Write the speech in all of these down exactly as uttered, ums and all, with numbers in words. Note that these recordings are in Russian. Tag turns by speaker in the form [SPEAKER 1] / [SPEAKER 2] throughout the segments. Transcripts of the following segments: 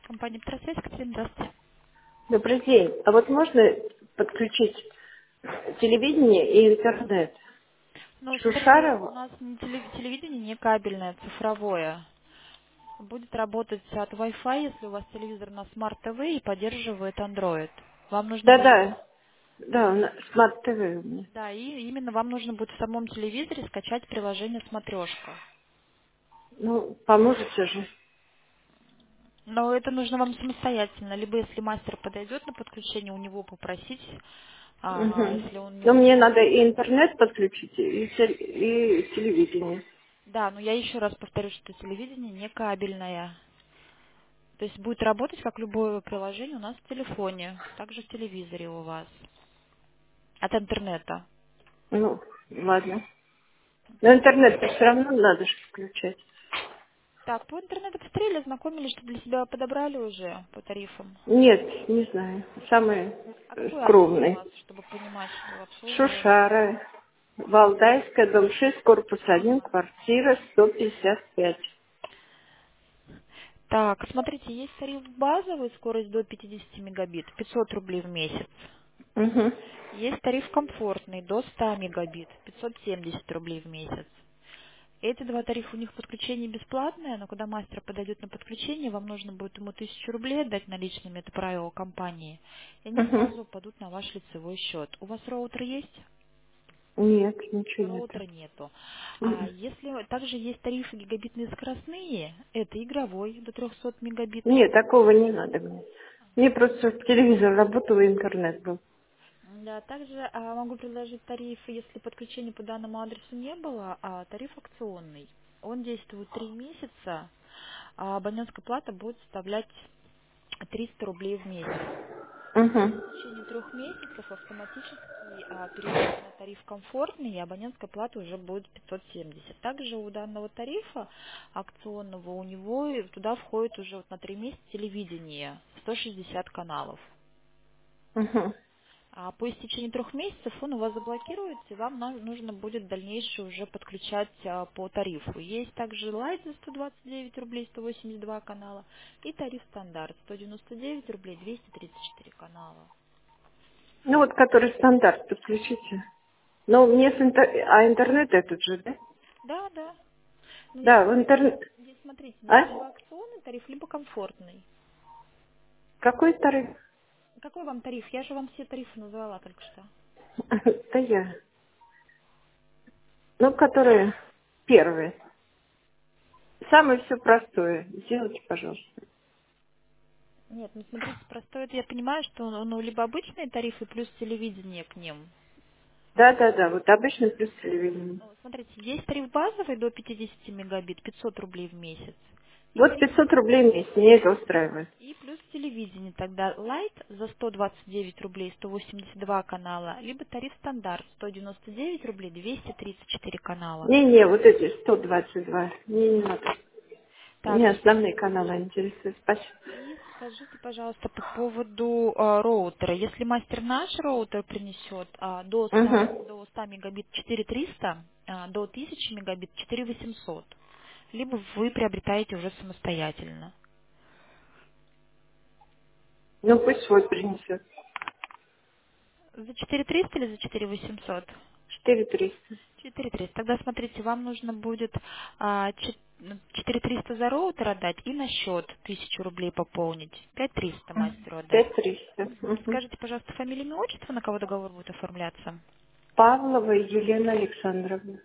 [SPEAKER 1] Компания «Петросвязь», Катерина, здравствуйте.
[SPEAKER 2] Добрый день. А вот можно подключить телевидение и интернет?
[SPEAKER 1] Ну, смотрите, у
[SPEAKER 2] Шушарова?
[SPEAKER 1] нас не теле- телевидение не кабельное, цифровое. Будет работать от Wi-Fi, если у вас телевизор на Smart ти ви и поддерживает Android. Вам нужно будет,
[SPEAKER 2] Да-да. Да, на- смарт-ТВ у меня.
[SPEAKER 1] да, и именно вам нужно будет в самом телевизоре скачать приложение «Смотрешка».
[SPEAKER 2] Ну, поможете же.
[SPEAKER 1] Но это нужно вам самостоятельно, либо если мастер подойдет на подключение, у него попросить, а
[SPEAKER 2] Мгм.
[SPEAKER 1] если он не
[SPEAKER 2] Но мне
[SPEAKER 1] может.
[SPEAKER 2] надо и интернет подключить, и, тел- и телевидение.
[SPEAKER 1] Да, но я еще раз повторю, что телевидение не кабельное. То есть будет работать как любое приложение у нас в телефоне, также в телевизоре у вас, от интернета.
[SPEAKER 2] Ну, ладно. Но интернет все равно надо же включать.
[SPEAKER 1] Так, по интернету посмотрели, ознакомились, что для себя подобрали уже по тарифам.
[SPEAKER 2] Нет, не знаю. Самый
[SPEAKER 1] А
[SPEAKER 2] э,
[SPEAKER 1] какой адрес у
[SPEAKER 2] скромный.
[SPEAKER 1] вас, чтобы понимать, что обслуживаем?
[SPEAKER 2] Шушара. Валдайская, дом шесть, корпус один,
[SPEAKER 1] Ага.
[SPEAKER 2] квартира сто пятьдесят пять.
[SPEAKER 1] Так, смотрите, есть тариф базовый, скорость до пятидесяти мегабит, пятьсот рублей в месяц.
[SPEAKER 2] Угу.
[SPEAKER 1] Есть тариф комфортный, до ста мегабит, пятьсот семьдесят рублей в месяц. Эти два тарифа, у них подключение бесплатное, но когда мастер подойдет на подключение, вам нужно будет ему тысячу рублей отдать наличными, это правило компании, и они
[SPEAKER 2] Угу.
[SPEAKER 1] сразу упадут на ваш лицевой счет. У вас роутер есть?
[SPEAKER 2] Нет, ничего нету.
[SPEAKER 1] Роутера нету. А
[SPEAKER 2] Мгм.
[SPEAKER 1] если также есть тарифы гигабитные скоростные, это игровой до трехсот мегабит.
[SPEAKER 2] Нет, такого не надо мне. Мне просто телевизор работал и интернет был.
[SPEAKER 1] Да, также а, могу предложить тарифы, если подключения по данному адресу не было, а тариф акционный. Он действует три месяца, а абонентская плата будет составлять триста рублей в месяц.
[SPEAKER 2] Угу.
[SPEAKER 1] В течение трех месяцев автоматически а, перейдете на тариф комфортный, и абонентская плата уже будет пятьсот семьдесят. Также у данного тарифа акционного, у него и туда входит уже вот на три месяца телевидение, сто шестьдесят каналов.
[SPEAKER 2] Угу.
[SPEAKER 1] А по истечении трех месяцев он у вас заблокируется, и вам на- нужно будет дальнейшее уже подключать а, по тарифу. Есть также лайт за сто двадцать девять рублей, сто восемьдесят два канала, и тариф стандарт сто девяносто девять рублей, двести тридцать четыре канала.
[SPEAKER 2] Ну вот, который стандарт, подключите. Но мне с интер- а интернет этот же, да?
[SPEAKER 1] Да, да. Ну,
[SPEAKER 2] Да,
[SPEAKER 1] есть,
[SPEAKER 2] в интернет.
[SPEAKER 1] здесь, смотрите, здесь
[SPEAKER 2] А?
[SPEAKER 1] либо акционный тариф, либо комфортный.
[SPEAKER 2] Какой тариф?
[SPEAKER 1] Какой вам тариф? Я же вам все тарифы назвала только что.
[SPEAKER 2] Да я. Ну, который первый. Самое все простое. Сделайте, пожалуйста.
[SPEAKER 1] Нет, ну смотрите, простой, это я понимаю, что ну, ну, либо обычные тарифы плюс телевидение к ним.
[SPEAKER 2] Да, да, да. Вот обычный плюс телевидение.
[SPEAKER 1] Ну, смотрите, есть тариф базовый до пятидесяти мегабит, пятьсот рублей в месяц. И
[SPEAKER 2] Вот
[SPEAKER 1] тариф
[SPEAKER 2] пятьсот рублей в месяц. Меня это устраивает.
[SPEAKER 1] и плюс телевидение. Тогда лайт за сто двадцать девять рублей, сто восемьдесят два канала, либо тариф стандарт сто девяносто девять рублей, двести тридцать четыре канала.
[SPEAKER 2] Не-не, вот эти сто двадцать два. Мне не надо.
[SPEAKER 1] Так,
[SPEAKER 2] Меня основные каналы интересуют. Спасибо.
[SPEAKER 1] и скажите, пожалуйста, по поводу а, роутера. Если мастер наш роутер принесет а, до ста
[SPEAKER 2] Угу.
[SPEAKER 1] до ста мегабит четыре триста, а, до тысячи мегабит четыре восемьсот, либо вы приобретаете уже самостоятельно.
[SPEAKER 2] Ну, пусть свой принесет.
[SPEAKER 1] За четыре триста или за четыре восемьсот?
[SPEAKER 2] Четыре триста.
[SPEAKER 1] четыре триста. Тогда смотрите, вам нужно будет а, четыре триста за роутер отдать и на счет тысячу рублей пополнить. пять триста мастеру отдать.
[SPEAKER 2] Пять триста.
[SPEAKER 1] Мгм.
[SPEAKER 2] Угу.
[SPEAKER 1] Скажите, пожалуйста, фамилию, имя, отчество, на кого договор будет оформляться?
[SPEAKER 2] Павлова Елена Александровна.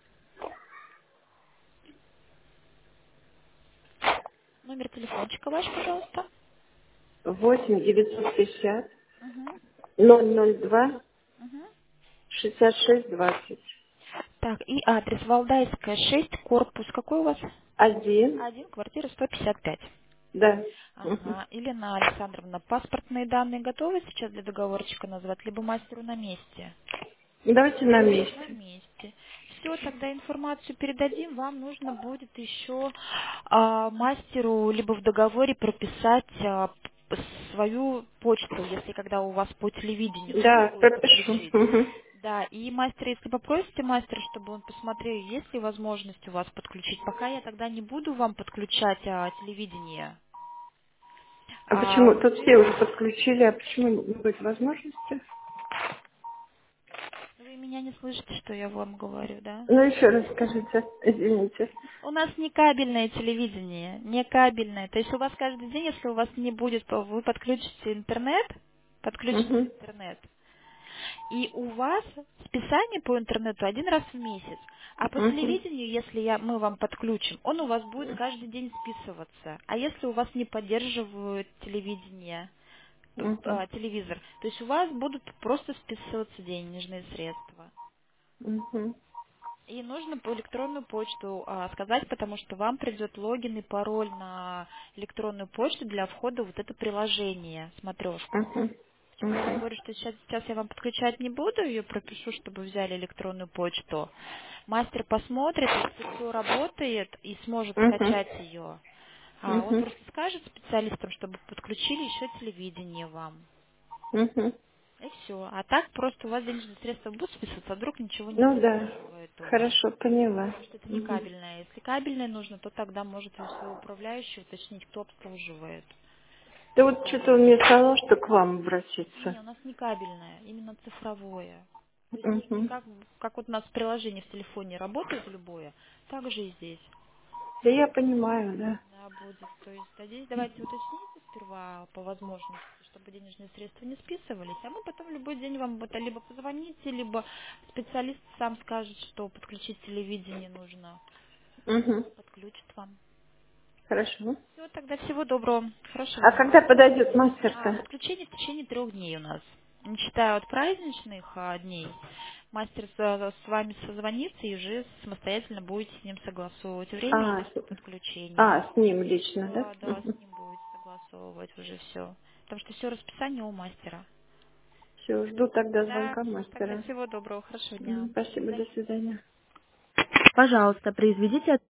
[SPEAKER 1] Номер телефончика ваш, пожалуйста.
[SPEAKER 2] Восемь девятьсот пятьдесят
[SPEAKER 1] Мгм.
[SPEAKER 2] ноль ноль два
[SPEAKER 1] Мгм.
[SPEAKER 2] шестьдесят шесть двадцать.
[SPEAKER 1] Так, и адрес Валдайская, шесть, корпус какой у вас?
[SPEAKER 2] Один.
[SPEAKER 1] Один, квартира сто пятьдесят пять.
[SPEAKER 2] Да. Угу.
[SPEAKER 1] Ага. Елена Александровна, паспортные данные готовы сейчас для договорчика назвать, либо мастеру на месте?
[SPEAKER 2] Давайте на
[SPEAKER 1] На
[SPEAKER 2] месте.
[SPEAKER 1] месте. Все, тогда информацию передадим. Вам нужно будет еще а, мастеру либо в договоре прописать а, п- свою почту, если когда у вас по телевидению нужно
[SPEAKER 2] Да,
[SPEAKER 1] будет
[SPEAKER 2] пропишу.
[SPEAKER 1] подключить.
[SPEAKER 2] Угу.
[SPEAKER 1] Да, и мастер, если попросите мастера, чтобы он посмотрел, есть ли возможность у вас подключить. Пока я тогда не буду вам подключать а, телевидение.
[SPEAKER 2] А почему?
[SPEAKER 1] А,
[SPEAKER 2] Тут все уже подключили, а почему не будет возможности?
[SPEAKER 1] вы меня не слышите, что я вам говорю, да?
[SPEAKER 2] Ну, еще раз скажите, извините.
[SPEAKER 1] У нас не кабельное телевидение, не кабельное. То есть у вас каждый день, если у вас не будет, то вы подключите интернет, подключите
[SPEAKER 2] Угу.
[SPEAKER 1] интернет, и у вас списание по интернету один раз в месяц. А по
[SPEAKER 2] Угу.
[SPEAKER 1] телевидению, если я, мы вам подключим, он у вас будет каждый день списываться. А если у вас не поддерживают телевидение, то-
[SPEAKER 2] Угу.
[SPEAKER 1] а, телевизор, то есть у вас будут просто списываться денежные средства.
[SPEAKER 2] Угу.
[SPEAKER 1] И нужно по электронную почту а, сказать, потому что вам придет логин и пароль на электронную почту для входа в вот это приложение, смотрешку.
[SPEAKER 2] Угу.
[SPEAKER 1] Почему я вам
[SPEAKER 2] Угу.
[SPEAKER 1] говорю, что сейчас, сейчас я вам подключать не буду, ее пропишу, чтобы взяли электронную почту. Мастер посмотрит, если все работает и сможет
[SPEAKER 2] Угу.
[SPEAKER 1] скачать ее. А он
[SPEAKER 2] Угу.
[SPEAKER 1] просто скажет специалистам, чтобы подключили еще телевидение вам.
[SPEAKER 2] Угу.
[SPEAKER 1] И все. А так просто у вас денежные средства будут списываться, а вдруг ничего не
[SPEAKER 2] Ну да,
[SPEAKER 1] поддерживает он.
[SPEAKER 2] хорошо, поняла.
[SPEAKER 1] Потому что это не
[SPEAKER 2] Угу.
[SPEAKER 1] кабельное. Если кабельное нужно, то тогда можете у своего управляющего уточнить, кто обслуживает
[SPEAKER 2] Да вот что-то он
[SPEAKER 1] кабельное.
[SPEAKER 2] мне сказал, что к вам
[SPEAKER 1] Не,
[SPEAKER 2] обратиться.
[SPEAKER 1] у нас не кабельное, именно цифровое. То есть не, не
[SPEAKER 2] Угу.
[SPEAKER 1] как, как вот у нас приложение в телефоне работает любое, так же и здесь.
[SPEAKER 2] Да я понимаю, да.
[SPEAKER 1] Да, будет. То есть а здесь давайте уточните сперва по возможности, чтобы денежные средства не списывались, а мы потом любой день вам это либо позвоните, либо специалист сам скажет, что подключить телевидение нужно,
[SPEAKER 2] Угу.
[SPEAKER 1] и подключит вам.
[SPEAKER 2] Хорошо.
[SPEAKER 1] Все, тогда всего доброго. Хорошего
[SPEAKER 2] А
[SPEAKER 1] дня.
[SPEAKER 2] когда подойдет
[SPEAKER 1] А,
[SPEAKER 2] мастер-то?
[SPEAKER 1] подключение в течение трех дней у нас. Не считая от праздничных а, дней, мастер с, с вами созвонится и уже самостоятельно будете с ним согласовывать время и
[SPEAKER 2] А,
[SPEAKER 1] место
[SPEAKER 2] с-
[SPEAKER 1] подключения.
[SPEAKER 2] а, с ним лично,
[SPEAKER 1] Да,
[SPEAKER 2] да?
[SPEAKER 1] да,
[SPEAKER 2] Угу.
[SPEAKER 1] с ним будете согласовывать уже все. Потому что все расписание у мастера.
[SPEAKER 2] Все, жду тогда
[SPEAKER 1] Да,
[SPEAKER 2] звонка
[SPEAKER 1] тогда
[SPEAKER 2] мастера.
[SPEAKER 1] всего доброго, хорошего дня.
[SPEAKER 2] М,
[SPEAKER 1] До
[SPEAKER 2] Спасибо, до
[SPEAKER 1] свидания.
[SPEAKER 2] свидания.
[SPEAKER 1] Пожалуйста, произведите